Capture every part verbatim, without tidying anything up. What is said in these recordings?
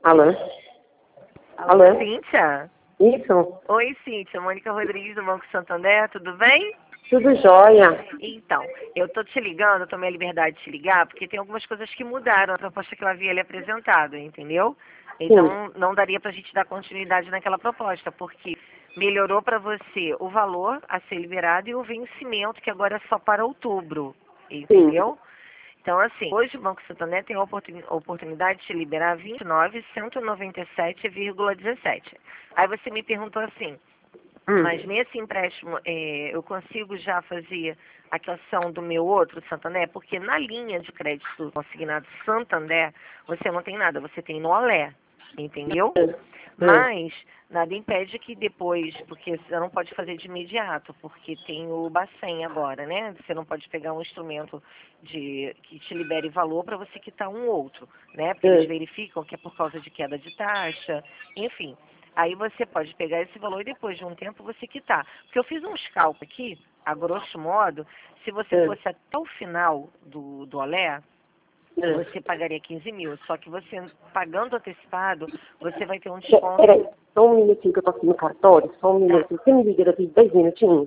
Alô? Alô, Alô? Cíntia? Isso? Oi, Cíntia. Mônica Rodrigues do Banco Santander, tudo bem? Tudo jóia. Então, eu tô te ligando, eu tomei a liberdade de te ligar, porque tem algumas coisas que mudaram na proposta que eu havia lhe apresentado, entendeu? Sim. Então, não daria pra gente dar continuidade naquela proposta, porque melhorou pra você o valor a ser liberado e o vencimento, que agora é só para outubro, Sim. entendeu? Então, assim, hoje o Banco Santander tem a oportun- oportunidade de te liberar vinte e nove mil cento e noventa e sete vírgula dezessete. Aí você me perguntou assim, Hum. mas nesse empréstimo eh, eu consigo já fazer a questão do meu outro Santander? Porque na linha de crédito consignado Santander, você não tem nada, você tem no Olé, entendeu? Hum. Mas nada impede que depois, porque você não pode fazer de imediato, porque tem o Bacen agora, né? Você não pode pegar um instrumento de, que te libere valor para você quitar um outro, né? Porque eles Hum. verificam que é por causa de queda de taxa, enfim. Aí você pode pegar esse valor e depois de um tempo você quitar. Porque eu fiz uns cálculos aqui, a grosso modo, se você Hum. fosse até o final do, do Olé, Hum. você pagaria quinze mil. Só que você, pagando antecipado, você vai ter um Pe- desconto. Peraí, só um minutinho que eu tô aqui no cartório. Só um Tá, minuto. Você me liga daqui dez minutinhos?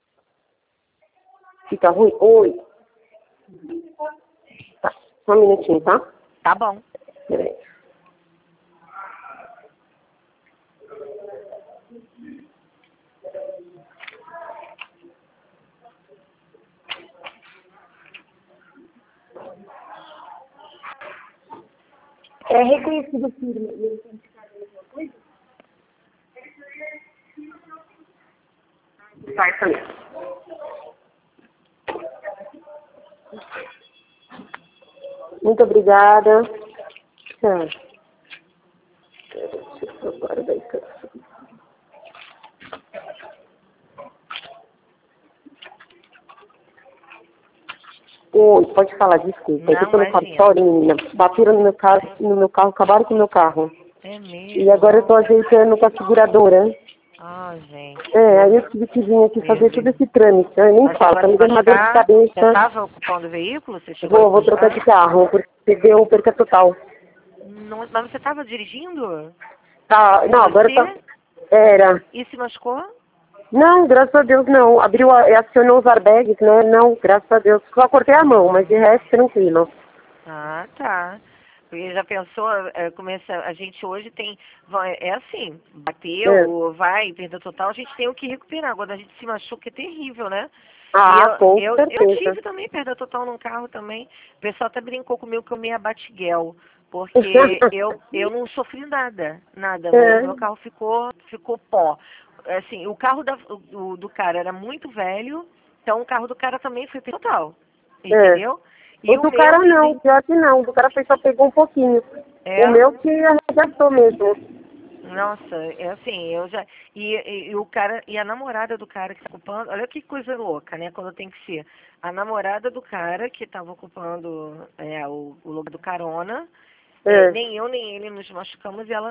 Fica ruim? Oi. Tá. Só um minutinho, tá? tá bom. Peraí. É reconhecido firme. E ele tem que fazer alguma coisa? Tá, isso mesmo. Muito obrigada. Tchau. Deixa eu agora dar isso. Oi, pode falar, desculpa. É que eu Não, tô no imagina. cartório, menina. Bateram no meu carro, no meu carro, acabaram com o meu carro. É E agora eu mesmo? tô ajeitando com a seguradora. Ah, gente. É, aí Deus, eu tive que vir aqui meu fazer todo Deus. esse trâmite. Eu nem Mas você falo, tá vai me se dando uma dor de machucar? Você cabeça. estava ocupando o veículo? Você chegou a se Vou, vou trocar de machucar? carro, porque deu perca total. Não, mas você estava dirigindo? Tá, não, agora tá. Você? Era. E se machucou? Não, graças a Deus não. Abriu, a, acionou os airbags, né? Não, graças a Deus. Só cortei a mão, mas de resto, tranquilo. Ah, tá. Porque já pensou, é, começa, a gente hoje tem, vai- é assim, É. bateu, vai, perda total, a gente tem o que recuperar. Quando a gente se machuca é terrível, né? E Ah, eu, com eu, eu certeza. tive também perda total num carro também. O pessoal até brincou comigo que eu me abatiguel, porque eu, eu não sofri nada, nada, mas É, meu carro ficou, ficou pó. Assim, o carro da, do, do cara era muito velho, então o carro do cara também foi perda total, é. entendeu? O E o do meu cara não, também. pior que não. O do cara foi só pegou um pouquinho. O É, meu que arregaçou mesmo. nossa, é assim, eu já. E, e- e o cara, e a namorada do cara que tá ocupando, olha que coisa louca, né? Quando tem que ser. A namorada do cara que estava ocupando é, o, o lugar do carona, é, É. nem eu nem ele nos machucamos e ela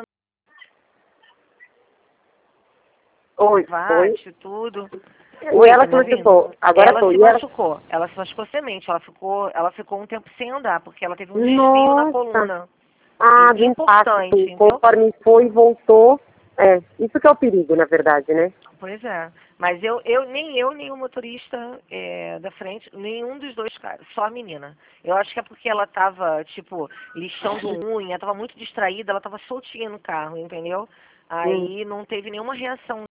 Oi, oi. bate, tudo. E Oi, ela tá que me ouvindo? machucou. Agora Ela foi. se E ela... machucou, ela se machucou semente, ela ficou, ela ficou um tempo sem andar, porque ela teve um desvio na Nossa. coluna. Ah, do E- impacto. Importante, entendeu? Conforme foi e voltou. É, isso que é o perigo, na verdade, né? Pois é. Mas eu, eu nem eu, nem o motorista é, da frente, nenhum dos dois caras, só a menina. Eu acho que é porque ela tava, tipo, lixando unha, tava muito distraída, ela tava soltinha no carro, entendeu? Hum. Aí não teve nenhuma reação.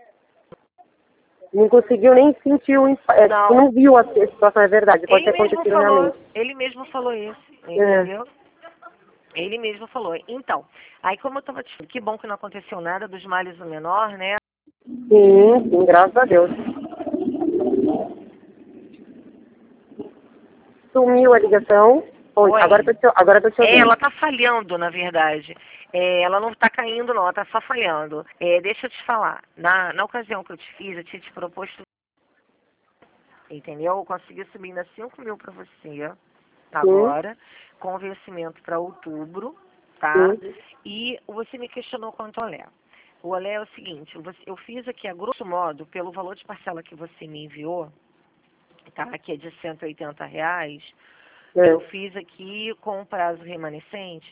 Não conseguiu nem sentir o impacto. É, tipo, Não. não viu a situação, é verdade. Pode Ele ter mesmo acontecido falou, realmente. ele mesmo falou isso, É. entendeu? Ele mesmo falou. Então, aí como eu tava te falando, que bom que não aconteceu nada dos males do menor, né? Sim, sim, graças a Deus. Sumiu a ligação. Oi, agora eu Oi. tô te, agora eu tô te É, ouvindo. ela tá falhando, na verdade. É, ela não tá caindo, não, ela tá só falhando. É, deixa eu te falar. Na, na ocasião que eu te fiz, eu tinha te proposto, entendeu? Eu consegui subir ainda cinco mil pra você Sim, agora, com vencimento para outubro, tá? sim, E você me questionou quanto ao Olé. O Olé é o seguinte, você- eu fiz aqui, a grosso modo, pelo valor de parcela que você me enviou, tá? Que é de cento e oitenta reais, é, eu fiz aqui com o prazo remanescente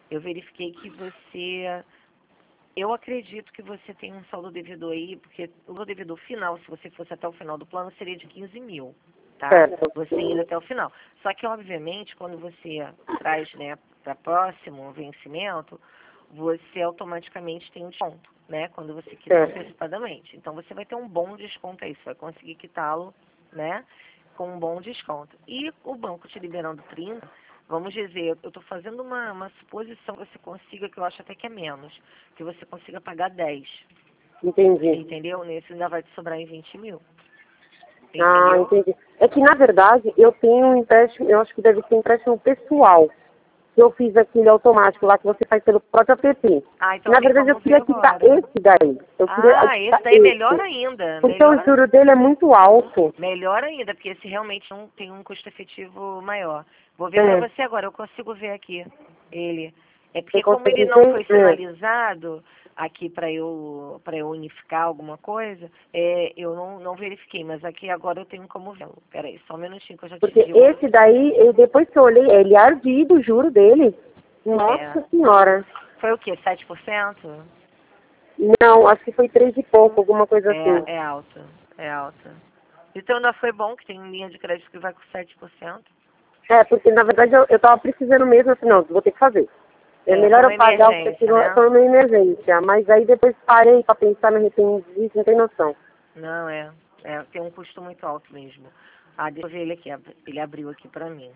eu verifiquei que você... Eu acredito que você tem um saldo devedor aí, porque o saldo devedor final, se você fosse até o final do plano, seria de quinze mil, tá? Certo. Você indo até o final. Só que, obviamente, quando você traz, né, para próximo vencimento, você automaticamente tem um desconto, né? Quando você quita Certo. antecipadamente. Então, você vai ter um bom desconto aí, você vai conseguir quitá-lo, né, com um bom desconto. E o banco te liberando trinta, vamos dizer, eu estou fazendo uma, uma suposição que você consiga, que eu acho até que é menos, que você consiga pagar dez. Entendi. Entendeu? Nesse ainda vai te sobrar em vinte mil. Entendeu? Ah, entendi. É que, na verdade, eu tenho um empréstimo, eu acho que deve ser um empréstimo pessoal. Que eu fiz aquele automático lá que você faz pelo próprio app. Ah, então Na tem verdade, eu como queria ver quitar agora. esse daí. Eu queria Ah, quitar esse daí melhor esse. ainda. Porque Melhor, o juro dele é muito alto. melhor ainda, porque esse realmente não tem um custo efetivo maior. Vou ver É. pra você agora, eu consigo ver aqui ele. É porque Você como ele consegue não ver? foi É. sinalizado aqui para eu para eu unificar alguma coisa, é, eu não, não verifiquei, mas aqui agora eu tenho como vê-lo. Peraí, só um minutinho que eu já te Porque digo. esse daí, eu- depois que eu olhei, ele é ardido, o juro dele. Nossa É. senhora. Foi o quê? sete por cento? Não, acho que foi três e pouco, alguma coisa assim. É, é alta, é alta. Então ainda foi bom que tem linha de crédito que vai com sete por cento. É, porque na verdade eu, eu tava precisando mesmo, assim, não, vou ter que fazer. É, É, melhor foi uma eu pagar o que emergência, aquilo né? foi uma emergência. Mas aí depois parei pra pensar, me arrependi disso, não tem noção. Não, é, é. Tem um custo muito alto mesmo. Ah, deixa eu ver ele aqui. ab- Ele abriu aqui pra mim.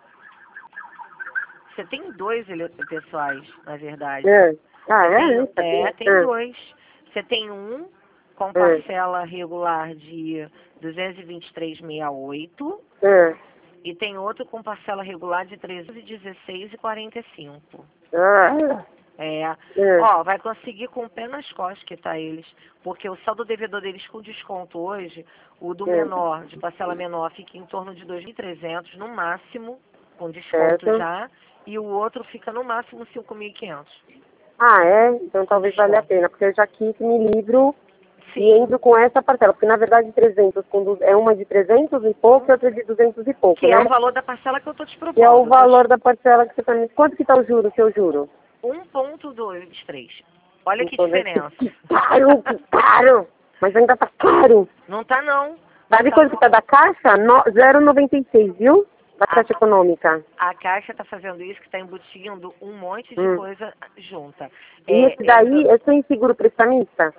Você tem dois ele- pessoais, na verdade. É. Ah, Você é? tem, Isso aqui? é, tem É. dois. Você tem um com É. parcela regular de duzentos e vinte e três vírgula sessenta e oito É. e tem outro com parcela regular de trezentos e dezesseis vírgula quarenta e cinco. Ah, É. é. Ó, vai conseguir com o pé nas costas que tá eles. Porque o saldo devedor deles com desconto hoje, o do É. menor, de parcela menor, fica em torno de dois mil e trezentos no máximo, com desconto Certo. já, e o outro fica no máximo cinco mil e quinhentos. Ah, é? Então Com talvez valha a desconto. pena, porque eu já quis me livro e Sim. entro com essa parcela. Porque na verdade trezentos, com du- é uma de trezentos e pouco e outra de duzentos e pouco, Que né? é o valor da parcela que eu tô te propondo. Que é o Eu tô valor da parcela que você tá me... Quanto que tá o juro, seu juro? te- um vírgula dois três. Olha que Então, né, diferença. que caro, que caro! Mas ainda tá caro. Não tá não. Não Sabe tá, quanto não. que tá da caixa? No- zero vírgula noventa e seis, viu? Da Ah, Caixa Econômica. A Caixa está fazendo isso, que está embutindo um monte de Hum. coisa junta. E É, esse é daí do- é sem seguro prestamista?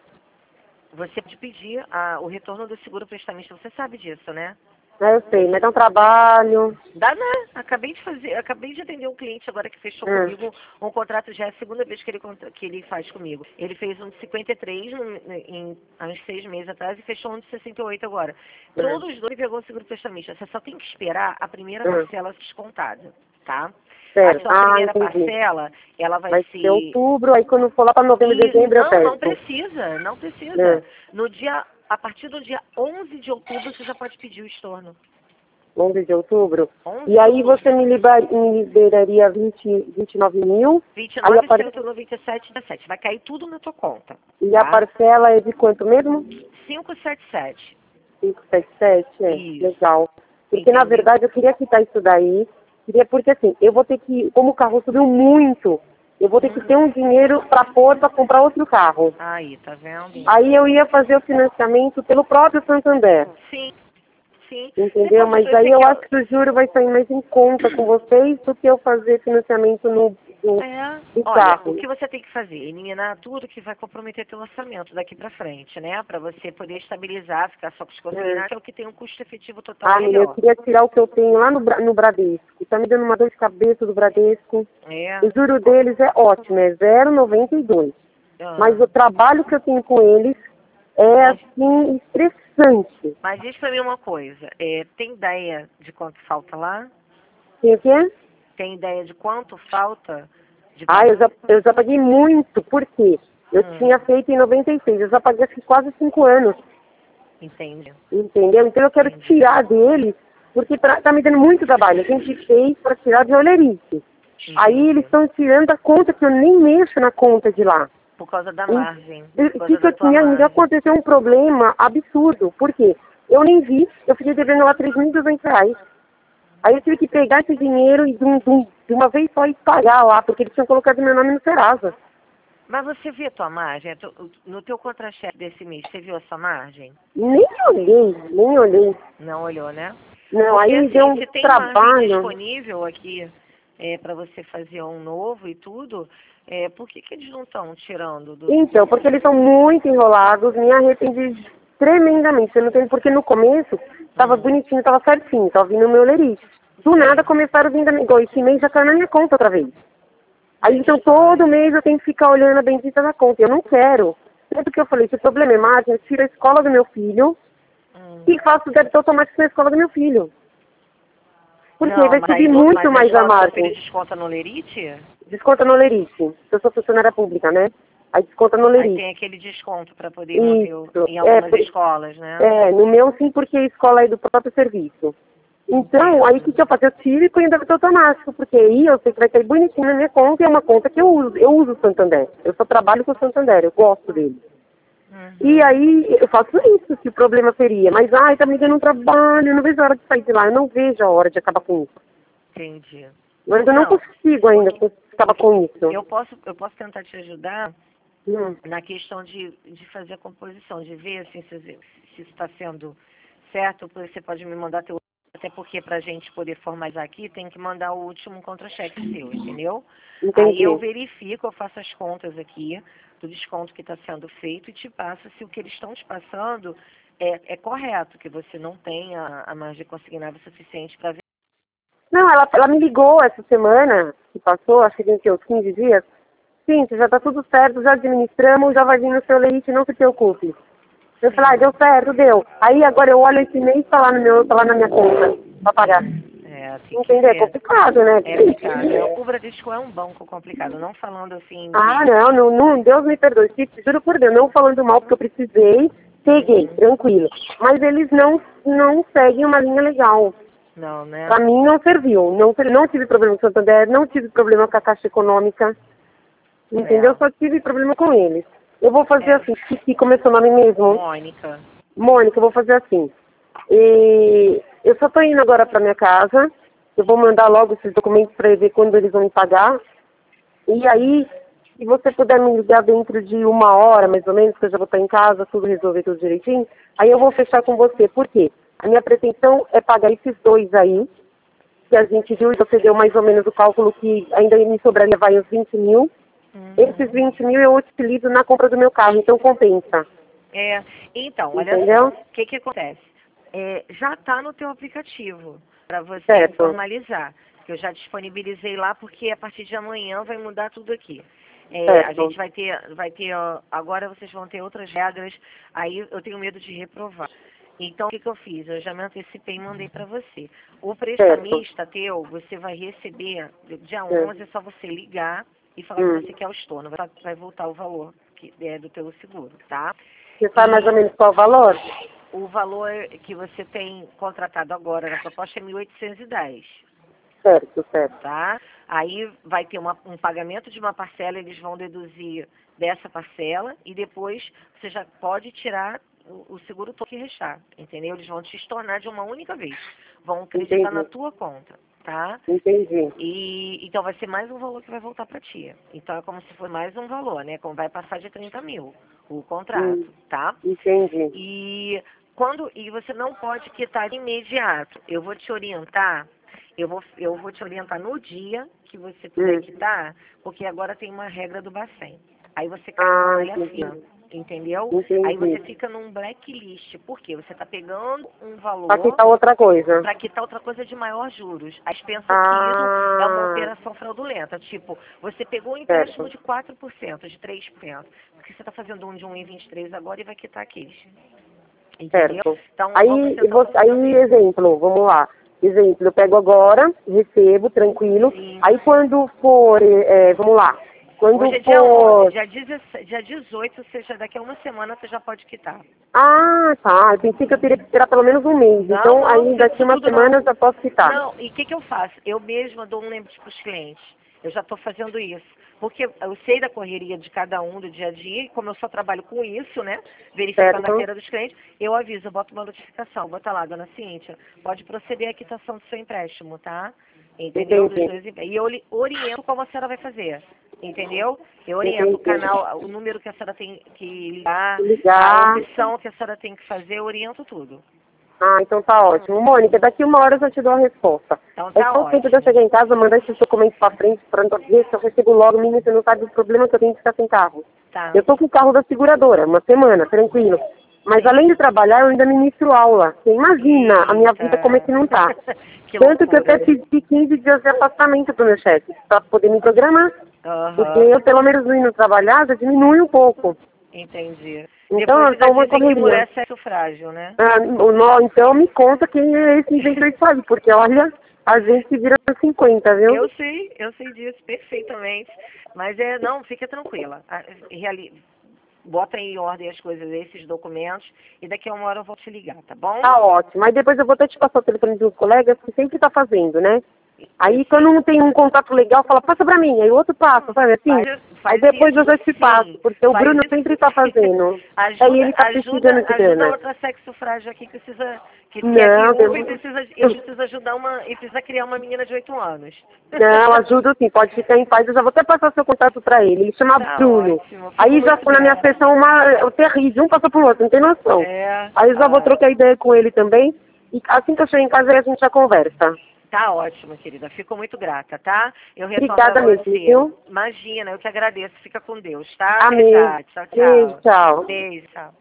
você pode pedir a- o retorno do seguro prestamista, você sabe disso, né? É, eu sei, mas dá um trabalho. Dá, né? Acabei de fazer, acabei de atender um cliente agora que fechou Hum. comigo um contrato, já é a segunda vez que ele, contra- que ele faz comigo. Ele fez um de cinquenta e três no, em, há uns seis meses atrás e fechou um de sessenta e oito agora. Hum. Todos os dois pegou o seguro prestamista. Você só tem que esperar a primeira Hum. parcela descontada, tá? A Certo. sua Ah, primeira entendi. parcela, ela vai, Vai ser... ser outubro, aí quando for lá para novembro, E dezembro eu não, não peço. precisa, não precisa. É. No dia, a partir do dia onze de outubro, você já pode pedir o estorno. onze de outubro. onze E de aí outubro. você me, liber, me liberaria vinte, vinte e nove mil. vinte e Aí nove, a par... cento e noventa e sete, dezessete. Vai cair tudo na tua conta. E a Tá? parcela é de quanto mesmo? quinhentos e setenta e sete. quinhentos e setenta e sete, é. Isso. Legal. Porque na Entendeu? verdade eu queria quitar isso daí. Queria, porque assim, eu vou ter que, como o carro subiu muito, eu vou ter que ter um dinheiro para pôr para comprar outro carro. Aí, tá vendo? Aí eu ia fazer o financiamento pelo próprio Santander. Sim, sim. Entendeu? Você pode- Mas aí você eu quer- acho que o juro vai sair mais em conta com vocês do que eu fazer financiamento no, no, É, no olha, carro. o que você tem que fazer? Eliminar tudo que vai comprometer teu orçamento daqui pra frente, né? Pra você poder estabilizar, ficar só com os consignados, que é o que tem um custo efetivo total Ah, menina, eu melhor. queria tirar o que eu tenho lá no, Bra- no Bradesco. Tá me dando uma dor de cabeça do Bradesco. É. O juro deles é ótimo, é zero vírgula noventa e dois. Ah. Mas o trabalho que eu tenho com eles é, assim, estressante. Mas diz pra mim uma coisa, é, tem ideia de quanto falta lá? Tem o quê? Tem ideia de quanto falta? De Ah, eu já, eu já paguei muito. Por quê? Eu Hum. tinha feito em noventa e seis. Eu já paguei acho que quase cinco anos. Entende? Entendeu? Então eu quero Entendi. tirar deles, porque pra, tá me dando muito trabalho. A gente fez para tirar de olerice. Aí eles estão tirando a conta que eu nem mexo na conta de lá. Por causa da E- margem. e- Por causa Fica da tua assim, ainda margem. aconteceu um problema absurdo. Por quê? Eu nem vi, eu fiquei devendo lá três mil e duzentos reais. Aí eu tive que pegar esse dinheiro e dum, dum, de uma vez só ir pagar lá, porque eles tinham colocado meu nome no Serasa. Mas você vê a tua margem? No teu contra-cheque desse mês, você viu a sua margem? Nem olhei, nem olhei. Não olhou, né? Não, Porque aí me assim, deu um se tem margem trabalho. disponível aqui é, para você fazer um novo e tudo, é, por que, que eles não estão tirando do... Então, porque eles são muito enrolados, me arrependi tremendamente. Você não tem, porque no começo tava Hum, bonitinho, tava certinho, tava vindo o meu lerite. Do sei. nada começaram a vir da minha. Igual esse mês já caiu na minha conta outra vez. Aí então todo mês eu tenho que ficar olhando a bendita da conta. Eu não quero. Tanto que eu falei, se o problema é margem, eu tiro a escola do meu filho Hum. e faço o débito automático na escola do meu filho. Porque aí Não, vai mas aí subir no, muito mas a mais a escola do seu filho margem. desconta no Lerite? Desconta no lerite. Eu sou funcionária pública, né? Aí desconta no Aí lerite. tem aquele desconto para poder manter o, Isso. em É, algumas por, escolas, né? é, no meu sim, porque a escola é do próprio serviço. Então, aí o que, Entendo. que eu faço? Eu tiro e ponho débito automático, porque aí eu sei que vai cair bonitinho na minha conta e é uma conta que eu uso. Eu uso o Santander. Eu só trabalho com o Santander, eu gosto dele. E Uhum. aí eu faço isso, que o problema seria. Mas, ai, tá me dando um trabalho, eu não vejo a hora de sair de lá, eu não vejo a hora de acabar com isso. Entendi. Mas eu não Não, consigo ainda porque, acabar porque com isso. eu posso, eu posso tentar te ajudar Hum. na questão de, de fazer a composição, de ver assim, se, se isso está sendo certo, você pode me mandar teu. Até porque para a gente poder formalizar aqui, tem que mandar o último contra-cheque seu, entendeu? Aí eu Entendi. verifico, eu faço as contas aqui do desconto que está sendo feito e te passo se o que eles estão te passando é, é correto, que você não tem a, a margem consignada suficiente para ver. Não, ela, ela me ligou essa semana, que passou, acho que tem que uns quinze dias. Sim, já tá tudo certo, já administramos, já vai vir no seu leite, não se preocupe. Eu falei, ah, Sim, deu certo, deu. Aí agora eu olho esse mês, tá lá, no meu, tá lá na minha conta, pra pagar. é, tem que Entendeu? É ver. complicado, né? É complicado. É, o Bradesco é um banco complicado, não falando assim Ah, de. não, não, não, Deus me perdoe, te- juro por Deus, não falando mal porque eu precisei, peguei, Uhum. tranquilo. Mas eles não, não seguem uma linha legal. Não, né? Pra mim não serviu, não, não tive problema com o Santander, não tive problema com a Caixa Econômica. Entendeu? É. Só tive problema com eles. Eu vou fazer É. assim, que começou o nome mesmo. Mônica. Mônica, eu vou fazer assim. E eu só estou indo agora para minha casa. Eu vou mandar logo esses documentos para ver quando eles vão me pagar. E aí, se você puder me ligar dentro de uma hora, mais ou menos, que eu já vou estar em casa, tudo resolver tudo direitinho, aí eu vou fechar com você. Por quê? A minha pretensão é pagar esses dois aí, que a gente viu, e você deu mais ou menos o cálculo que ainda me sobraria vai uns vinte mil. Esses Uhum. vinte mil eu utilizo na compra do meu carro, então compensa. É. Então, olha só, Entendeu? o que que acontece? É, já está no teu aplicativo para você Certo, formalizar. Que eu já disponibilizei lá porque a partir de amanhã vai mudar tudo aqui. É, a gente certo, vai ter, vai ter, ó, agora vocês vão ter outras regras, aí eu tenho medo de reprovar. Então, o que, que eu fiz? Eu já me antecipei e mandei para você. O certo. prestamista teu, você vai receber, dia Hum. onze é só você ligar e falar que Hum. você quer o estorno. Vai, vai voltar o valor que é do teu seguro, tá? Você sabe mais ou E menos qual o valor? o valor que você tem contratado agora na proposta é mil oitocentos e dez, Certo, certo. tá? Aí vai ter uma, um pagamento de uma parcela, eles vão deduzir dessa parcela e depois você já pode tirar o, o seguro todo que restar, entendeu? Eles vão te estornar de uma única vez, vão acreditar na Entendi, tua conta, tá? entendi. E então vai ser mais um valor que vai voltar para ti. Então é como se fosse mais um valor, né? Como vai passar de trinta mil o Hum. contrato, tá? Entendi. E quando e você não pode quitar de imediato. Eu vou te orientar, eu vou, eu vou te orientar no dia que você puder Hum. quitar, porque agora tem uma regra do Bacen. Aí você cai numa Ah, malha fina, entendi. entendeu? Aí você Entendi. fica num blacklist. Por quê? Você está pegando um Pra valor quitar outra coisa. para quitar outra coisa de maior juros. Aí eles pensam que isso é uma Ah, operação fraudulenta. Tipo, você pegou um empréstimo certo, de quatro por cento, de três por cento, porque você está fazendo um de um e vinte e três agora e vai quitar aqueles. Entendeu? certo. Então, vamos Aí, tentar você, funcionando aí, isso. exemplo, vamos lá. Exemplo, eu pego agora, recebo, tranquilo. Sim. Aí quando for, é, vamos lá. Quando Hoje é dia onze, for dia dezessete, dia dezoito, ou seja, daqui a uma semana você já pode quitar. Ah, tá. Eu pensei que eu teria que esperar pelo menos um mês. Não, Então, não, não aí precisa daqui disso uma tudo semana não. eu já posso quitar. Não, e o que, que eu faço? Eu mesma dou um lembrete para os clientes. Eu já estou fazendo isso. Porque eu sei da correria de cada um do dia a dia, e como eu só trabalho com isso, né? Verificando a Certo? feira dos clientes, eu aviso, eu boto uma notificação, bota lá, dona Cíntia, pode proceder à quitação do seu empréstimo, tá? Entendeu? Dos Entendi. dois, e eu lhe oriento como a senhora vai fazer. Entendeu? Eu oriento o Entendi. canal, o número que a senhora tem que ligar, a Ligar. opção que a senhora tem que fazer, eu oriento tudo. Ah, então tá ótimo. Mônica, daqui uma hora eu já te dou a resposta. Então É tá só o tempo de eu ótimo. chegar em casa, mandar esses documentos pra frente, pra ver se eu recebo logo. Menina, você não sabe o problema que eu tenho de ficar sem carro. Tá. Eu tô com o carro da seguradora, uma semana, tranquilo. Mas Sim. além de trabalhar, eu ainda ministro aula. Você imagina a minha vida como é que não tá. Que Tanto que eu loucura. até pedi quinze dias de afastamento pro meu chefe, pra poder me programar. Porque Aham, eu, pelo menos, indo trabalhar, já diminui um pouco. entendi. Então, Depois tá ainda uma dizem que correria. mulher é sexo frágil, né? Ah, o nó, então me conta quem é esse inventor de aí, porque olha, a gente se vira nos cinquenta, viu? Eu sei, eu sei disso perfeitamente. Mas é, não, fica tranquila. A- Reali... Bota em ordem as coisas, esses documentos, e daqui a uma hora eu vou te ligar, tá bom? Tá ótimo. Aí depois eu vou até te passar o telefone dos colegas que sempre tá fazendo, né? Aí quando um tem um contato legal, fala, passa pra mim. Aí o outro passa, sabe assim? Faz, Aí faz depois eu isso já te passo, sim. porque o Faz Bruno isso sempre sim. tá fazendo. Aí ajuda, ele tá ajuda, precisando de ajuda grana. outra sexo frágil aqui que precisa, que, que é Não, viúva e Deus. precisa, e precisa ajudar uma, e precisa criar uma menina de oito anos. Não, ajudo sim, pode ficar em paz. Eu já vou até passar seu contato pra ele. Ele chama Tá Bruno. ótimo, fico Aí já muito foi na minha grata. sessão uma é terrível, um passou pro outro, não tem noção. É, Aí eu já vou ah, trocar ideia com ele também. E assim que eu chegar em casa aí a gente já conversa. tá ótimo, querida. Fico muito grata, tá? Eu retorno a Obrigada mesmo, você. viu? Imagina, eu que agradeço. Fica com Deus, tá? Até Amém. já. Tchau, Beijo, tchau. tchau. Beijo, tchau.